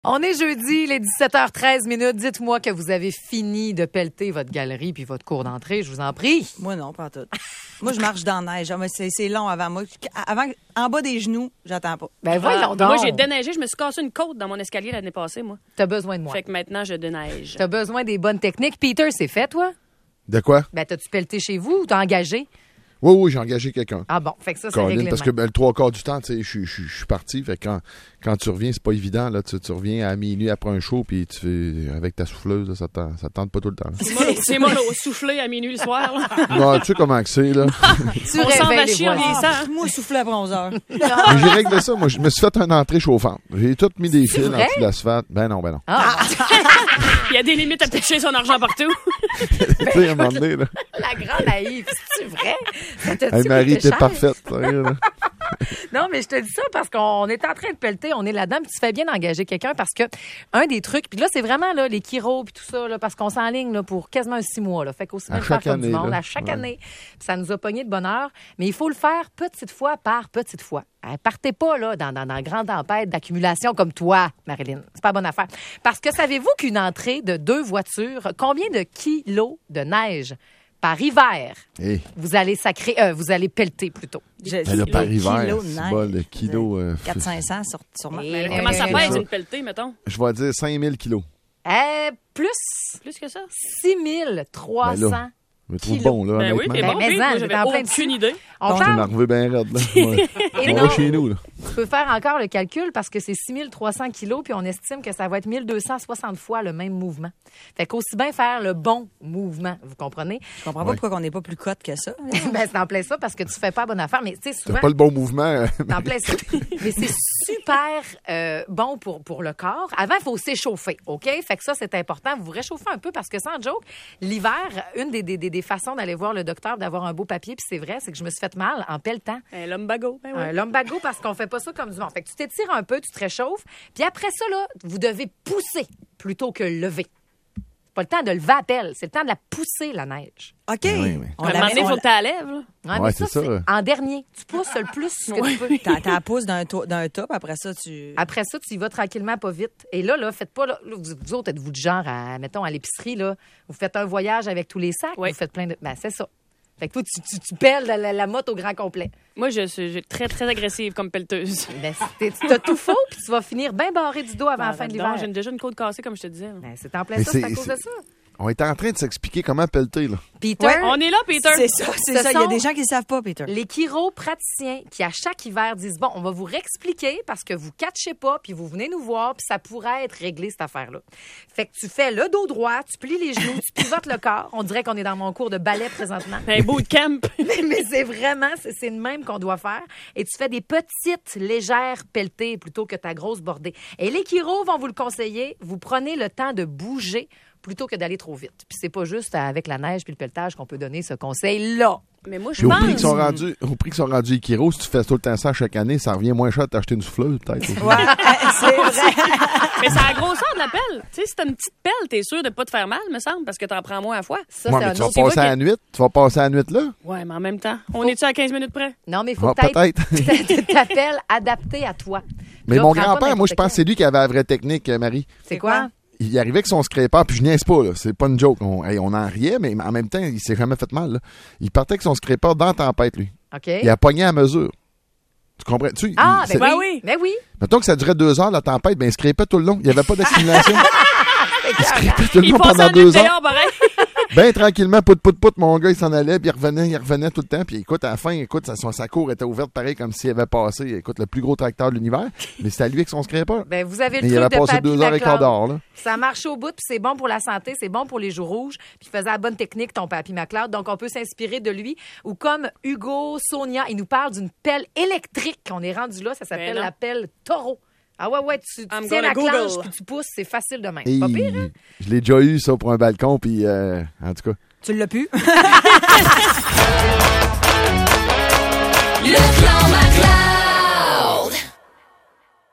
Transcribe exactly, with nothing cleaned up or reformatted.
On est jeudi, les dix-sept heures treize minutes. Dites-moi que vous avez fini de pelleter votre galerie puis votre cour d'entrée, je vous en prie. Moi, non, pas tout. Moi, je marche dans la neige. C'est, c'est long avant moi. Avant, en bas des genoux, j'attends pas. Ben voyons donc. Moi, j'ai déneigé. Je me suis cassé une côte dans mon escalier l'année passée, moi. T'as besoin de moi. Fait que maintenant, je déneige. T'as besoin des bonnes techniques. Peter, c'est fait, toi? De quoi? Ben, t'as-tu pelleté chez vous ou t'as engagé? Oui, oui, j'ai engagé quelqu'un. Ah bon, fait que ça, c'est Caroline, réglé. parce que ben, le trois quarts du temps, tu sais, je je- je suis parti. Fait que quand, quand tu reviens, c'est pas évident. Là, tu, tu reviens à minuit après un show, puis tu fais avec ta souffleuse, là, ça te ça te tente pas tout le temps. là. C'est mollo, c'est mollo, souffler à minuit le soir. là. Non, tu sais comment que c'est, là. Tu On s'en va réveilles les chier en voisins. vieillissant. Moi, souffler après onze heures. Mais j'ai réglé ça. Moi, je me suis fait une entrée chauffante. J'ai tout mis des fils en vrai? dessous de l'asphalte. Ben non, ben non. Ah, Il y a des limites à pitcher son argent partout. Tu sais, à un moment donné, là. la grande naïve, c'est vrai? Ça t'a-tu Hey, Marie, coûté t'es cher? parfaite. sérieux, là. Non, mais je te dis ça parce qu'on est en train de pelleter, on est là-dedans, puis tu fais bien d'engager quelqu'un parce que un des trucs, puis là, c'est vraiment là, les chiro puis tout ça, là, parce qu'on s'enligne là, pour quasiment un six mois. Là, fait qu'aussi bien À le faire chaque comme du année, monde, là. à chaque Ouais. année. Puis ça nous a pogné de bonheur, mais il faut le faire petite fois par petite fois. Hein, partez pas là dans, dans, dans la grande tempête d'accumulation comme toi, Marilyn. C'est pas la bonne affaire. Parce que savez-vous qu'une entrée de deux voitures, combien de kilos de neige par hiver Hey, vous allez sacrer, euh, vous allez pelleter plutôt? Je- ben là, par le hiver, kilo de c'est neige. bon, le kilo. euh, quatre cinq cents sur, sûrement. Et- Mais Euh, comment ça euh, pèse ça. une pelletée, mettons? Je vais dire cinq mille kilos. Euh, plus Plus que ça? six mille trois cents. Ben là, Je me trouve Kilos. bon, là, Ben oui, honnêtement. t'es Ben, bon, mais puis en, moi, j'étais j'avais en plein aucune dessus. idée. On Je m'en parle, reviens bien raide, là. Ouais. Et On non. va chez nous, là. tu peux faire encore le calcul parce que c'est six mille trois cents kilos, puis on estime que ça va être mille deux cent soixante fois le même mouvement. Fait qu'aussi bien faire le bon mouvement, vous comprenez? Je comprends pas pourquoi on n'est pas plus cote que ça. Ben, c'est en plein ça parce que tu fais pas bonne affaire, mais tu sais, souvent... T'as pas le bon mouvement. euh, C'est en plein ça. Mais c'est super euh, bon pour, pour le corps. Avant, il faut s'échauffer, OK? Fait que ça, c'est important. Vous vous réchauffez un peu parce que, sans joke, l'hiver, une des, des, des, des façons d'aller voir le docteur, d'avoir un beau papier, puis c'est vrai, c'est que je me suis fait mal en pelletant. Un lumbago. Ben oui. Un lumbago parce qu'on fait pas ça comme du monde. Fait que tu t'étires un peu, tu te réchauffes, puis après ça, là, vous devez pousser plutôt que lever. C'est pas le temps de lever à pelle, c'est le temps de la pousser, la neige. OK. Oui, oui. On À un la moment met- donné, il on faut la- que tu la lèves. là. Ouais, Ouais, mais c'est ça, ça. c'est en dernier. Tu pousses le plus que tu peux. T'as t'as la pousse d'un, to- d'un top, après ça, tu... Après ça, tu y vas tranquillement, pas vite. Et là, là, faites pas, là, là, vous, vous autres, êtes-vous du genre, à, mettons, à l'épicerie, là, vous faites un voyage avec tous les sacs, Oui. vous faites plein de... Ben, c'est ça. Fait que toi, tu, tu, tu pelles la, la, la motte au grand complet. Moi, je suis je suis très, très agressive comme pelleteuse. Ben, c'est- tu as tout faux, puis tu vas finir bien barré du dos avant la fin de Donc, l'hiver. J'ai déjà une côte cassée, comme je te disais. là. Ben, c'est en plein Mais ça, c'est à c'est- cause de c'est- ça. On est en train de s'expliquer comment pelleter, là. Peter, Ouais, On est là, Peter. C'est ça, c'est Ce ça. Il y a sont- des gens qui ne savent pas, Peter. les chiropraticiens qui, à chaque hiver, disent, bon, on va vous réexpliquer parce que vous catchez pas, puis vous venez nous voir, puis ça pourrait être réglé, cette affaire-là. Fait que tu fais le dos droit, tu plies les genoux, tu pivotes le corps. On dirait qu'on est dans mon cours de ballet présentement. Un bootcamp. Mais, mais c'est vraiment, c'est c'est le même qu'on doit faire. Et tu fais des petites, légères pelletées plutôt que ta grosse bordée. Et les chiros vont vous le conseiller. Vous prenez le temps de bouger plutôt que d'aller trop vite. Puis c'est pas juste avec la neige puis le pelletage qu'on peut donner ce conseil-là. Mais moi, je Puis au prix qu'ils pense. sont rendus, au prix qu'ils sont rendus Ikiro, si tu fais tout le temps ça chaque année, ça revient moins cher de t'acheter une souffleuse, peut-être. Ouais, c'est vrai. Mais c'est la grosseur de la pelle. Tu sais, si t'as une petite pelle, t'es sûr de pas te faire mal, me semble, parce que t'en prends moins à la fois. Ça, Ouais, c'est mais un tu vas autre... Tu vois passer à la que- nuit? Tu vas passer à la nuit, là? Ouais, mais en même temps, on est-tu à quinze minutes près? Non, mais il faut Ah, que peut-être. tu t'appelles adapté à toi. Mais Là, mon prends pas grand-père, moi, je n'importe pense que c'est lui qui avait la vraie technique, euh, Marie. C'est quoi? Il arrivait avec son scraper, puis je niaise pas, là. C'est pas une joke. On, hey, on en riait, mais en même temps, il s'est jamais fait mal, là. Il partait avec son scraper dans la tempête, lui. OK. Il a pogné à mesure. Tu comprends? Tu, Ah, il, ben c'est- oui. oui. Ben oui. Mettons que ça durait deux heures, la tempête, ben, il scrapait tout le long. Il n'y avait pas d'accumulation. il scrapait tout le Il long passe pendant en deux heures. dehors, pareil. Ben tranquillement, pout, pout, pout, mon gars, il s'en allait, puis il revenait, il revenait tout le temps. Puis écoute, à la fin, écoute, sa, sa cour était ouverte pareil comme s'il avait passé, écoute, le plus gros tracteur de l'univers. Mais c'était à lui avec son scraper. Ben, vous avez le Mais il truc avait de passé papy deux heures et quart Macleod. d'heure, là. Ça marche au bout, puis c'est bon pour la santé, c'est bon pour les joues rouges, puis il faisait la bonne technique, ton papy McLeod. Donc, on peut s'inspirer de lui. Ou comme Hugo Sonia, il nous parle d'une pelle électrique. On est rendu là, ça s'appelle Ben non. la pelle taureau. Ah ouais, ouais, tu, tu I'm tiens la gonna clanche, Google. puis tu pousses, c'est facile de même. Et Pas pire, hein? je l'ai déjà eu, ça, pour un balcon, puis euh, en tout cas. Tu l'as pu? Le clan Macleod.